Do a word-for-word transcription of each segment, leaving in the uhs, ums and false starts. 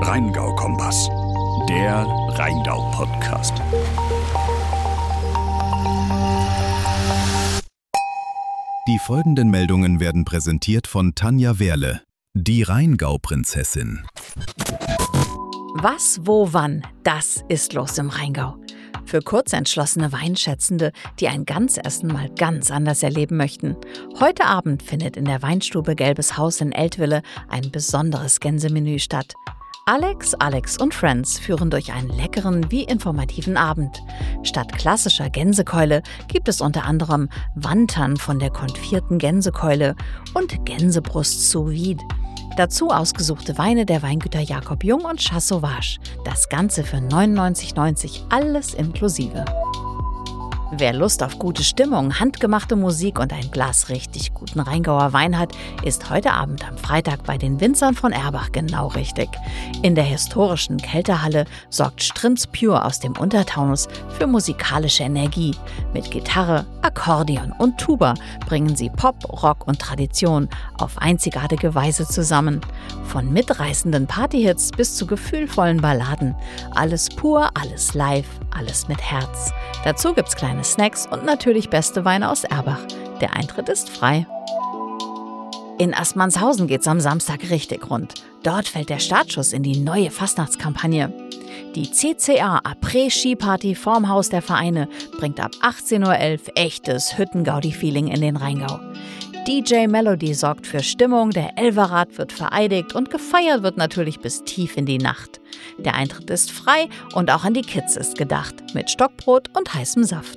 Rheingau-Kompass, der Rheingau-Podcast. Die folgenden Meldungen werden präsentiert von Tanja Werle, die Rheingau-Prinzessin. Was, wo, wann, das ist los im Rheingau. Für kurzentschlossene Weinschätzende, die ein Ganzessen mal ganz anders erleben möchten. Heute Abend findet in der Weinstube Gelbes Haus in Eltville ein besonderes Gänsemenü statt. Alex, Alex und Friends führen durch einen leckeren wie informativen Abend. Statt klassischer Gänsekeule gibt es unter anderem Wantern von der konfierten Gänsekeule und Gänsebrust sous vide. Dazu ausgesuchte Weine der Weingüter Jacob Jung und Chasse Sauvage. Das Ganze für neunundneunzig neunzig, alles inklusive. Wer Lust auf gute Stimmung, handgemachte Musik und ein Glas richtig guten Rheingauer Wein hat, ist heute Abend am Freitag bei den Winzern von Erbach genau richtig. In der historischen Kältehalle sorgt Strimps Pure aus dem Untertaunus für musikalische Energie. Mit Gitarre, Akkordeon und Tuba bringen sie Pop, Rock und Tradition auf einzigartige Weise zusammen. Von mitreißenden Partyhits bis zu gefühlvollen Balladen. Alles pur, alles live, alles mit Herz. Dazu gibt's kleine Snacks und natürlich beste Weine aus Erbach. Der Eintritt ist frei. In Assmannshausen geht's am Samstag richtig rund. Dort fällt der Startschuss in die neue Fastnachtskampagne. Die C C A Après-Ski-Party vorm Haus der Vereine bringt ab achtzehn Uhr elf echtes Hütten-Gaudi-Feeling in den Rheingau. D J Melody sorgt für Stimmung, der Elverrad wird vereidigt und gefeiert wird natürlich bis tief in die Nacht. Der Eintritt ist frei und auch an die Kids ist gedacht, mit Stockbrot und heißem Saft.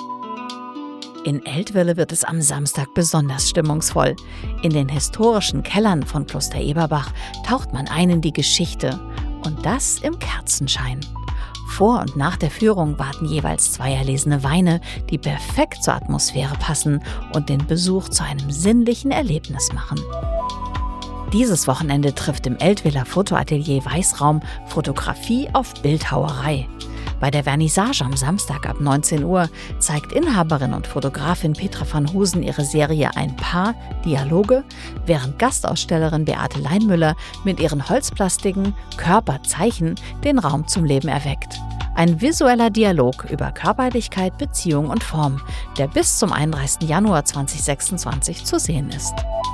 In Eltville wird es am Samstag besonders stimmungsvoll. In den historischen Kellern von Kloster Eberbach taucht man ein in die Geschichte. Und das im Kerzenschein. Vor und nach der Führung warten jeweils zwei erlesene Weine, die perfekt zur Atmosphäre passen und den Besuch zu einem sinnlichen Erlebnis machen. Dieses Wochenende trifft im Eltviller Fotoatelier Weißraum Fotografie auf Bildhauerei. Bei der Vernissage am Samstag ab neunzehn Uhr zeigt Inhaberin und Fotografin Petra van Husen ihre Serie Ein Paar Dialoge, während Gastausstellerin Beate Leinmüller mit ihren Holzplastiken Körperzeichen den Raum zum Leben erweckt. Ein visueller Dialog über Körperlichkeit, Beziehung und Form, der bis zum einunddreißigsten Januar zweitausendsechsundzwanzig zu sehen ist.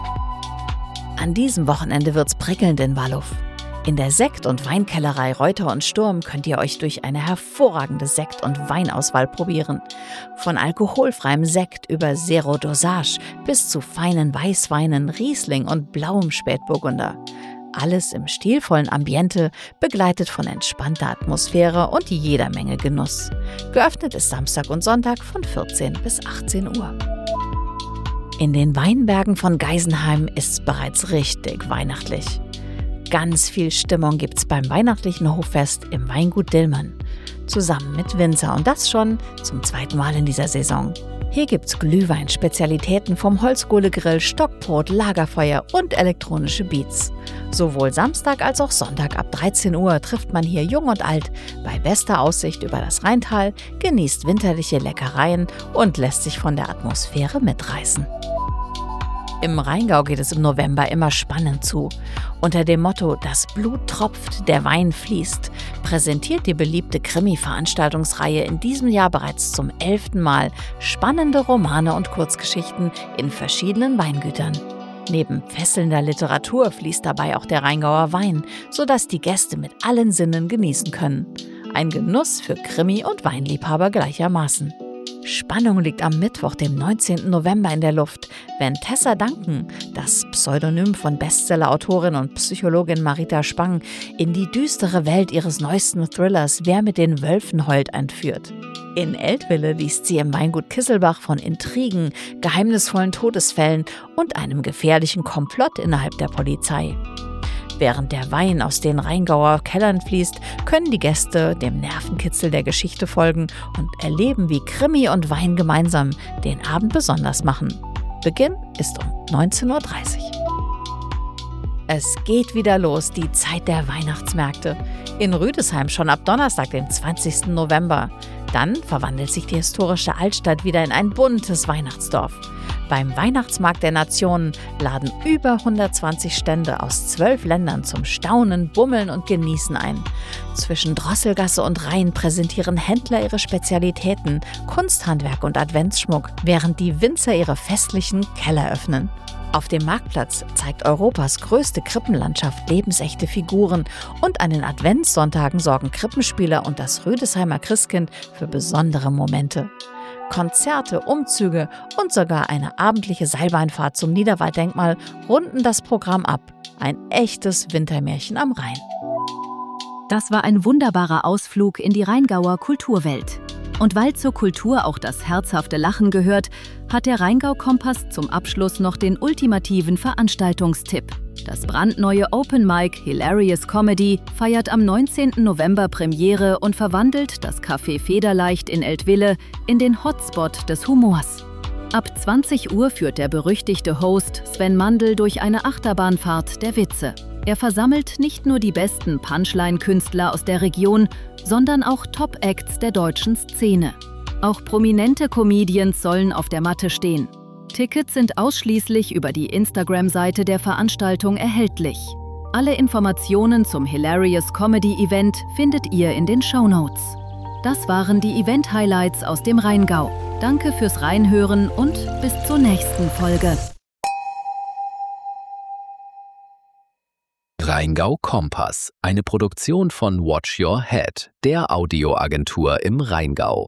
An diesem Wochenende wird's prickelnd in Wallow. In der Sekt- und Weinkellerei Reuter und Sturm könnt ihr euch durch eine hervorragende Sekt- und Weinauswahl probieren. Von alkoholfreiem Sekt über Zero Dosage bis zu feinen Weißweinen, Riesling und blauem Spätburgunder. Alles im stilvollen Ambiente, begleitet von entspannter Atmosphäre und jeder Menge Genuss. Geöffnet ist Samstag und Sonntag von vierzehn bis achtzehn Uhr. In den Weinbergen von Geisenheim ist's bereits richtig weihnachtlich. Ganz viel Stimmung gibt's beim weihnachtlichen Hoffest im Weingut Dillmann. Zusammen mit Winzer und das schon zum zweiten Mal in dieser Saison. Hier gibt's Glühwein, Spezialitäten vom Holzkohlegrill, Stockbrot, Lagerfeuer und elektronische Beats. Sowohl Samstag als auch Sonntag ab dreizehn Uhr trifft man hier Jung und Alt bei bester Aussicht über das Rheintal, genießt winterliche Leckereien und lässt sich von der Atmosphäre mitreißen. Im Rheingau geht es im November immer spannend zu. Unter dem Motto »Das Blut tropft, der Wein fließt« präsentiert die beliebte Krimi-Veranstaltungsreihe in diesem Jahr bereits zum elften Mal spannende Romane und Kurzgeschichten in verschiedenen Weingütern. Neben fesselnder Literatur fließt dabei auch der Rheingauer Wein, sodass die Gäste mit allen Sinnen genießen können. Ein Genuss für Krimi- und Weinliebhaber gleichermaßen. Spannung liegt am Mittwoch, dem neunzehnten November in der Luft, wenn Tessa Duncan, das Pseudonym von Bestseller-Autorin und Psychologin Marita Spang, in die düstere Welt ihres neuesten Thrillers Wer mit den Wölfen heult entführt. In Eltville liest sie im Weingut Kisselbach von Intrigen, geheimnisvollen Todesfällen und einem gefährlichen Komplott innerhalb der Polizei. Während der Wein aus den Rheingauer Kellern fließt, können die Gäste dem Nervenkitzel der Geschichte folgen und erleben, wie Krimi und Wein gemeinsam den Abend besonders machen. Beginn ist um neunzehn Uhr dreißig. Es geht wieder los, die Zeit der Weihnachtsmärkte. In Rüdesheim schon ab Donnerstag, dem zwanzigsten November. Dann verwandelt sich die historische Altstadt wieder in ein buntes Weihnachtsdorf. Beim Weihnachtsmarkt der Nationen laden über hundertzwanzig Stände aus zwölf Ländern zum Staunen, Bummeln und Genießen ein. Zwischen Drosselgasse und Rhein präsentieren Händler ihre Spezialitäten, Kunsthandwerk und Adventsschmuck, während die Winzer ihre festlichen Keller öffnen. Auf dem Marktplatz zeigt Europas größte Krippenlandschaft lebensechte Figuren und an den Adventssonntagen sorgen Krippenspieler und das Rüdesheimer Christkind für besondere Momente. Konzerte, Umzüge und sogar eine abendliche Seilbahnfahrt zum Niederwalddenkmal runden das Programm ab. Ein echtes Wintermärchen am Rhein. Das war ein wunderbarer Ausflug in die Rheingauer Kulturwelt. Und weil zur Kultur auch das herzhafte Lachen gehört, hat der Rheingau-Kompass zum Abschluss noch den ultimativen Veranstaltungstipp. Das brandneue Open Mic Hilarious Comedy feiert am neunzehnten November Premiere und verwandelt das Café Federleicht in Eltville in den Hotspot des Humors. Ab zwanzig Uhr führt der berüchtigte Host Sven Mandl durch eine Achterbahnfahrt der Witze. Er versammelt nicht nur die besten Punchline-Künstler aus der Region, sondern auch Top-Acts der deutschen Szene. Auch prominente Comedians sollen auf der Matte stehen. Tickets sind ausschließlich über die Instagram-Seite der Veranstaltung erhältlich. Alle Informationen zum Hilarious Comedy Event findet ihr in den Shownotes. Das waren die Event-Highlights aus dem Rheingau. Danke fürs Reinhören und bis zur nächsten Folge. Rheingau-Kompass, eine Produktion von Watch Your Head, der Audioagentur im Rheingau.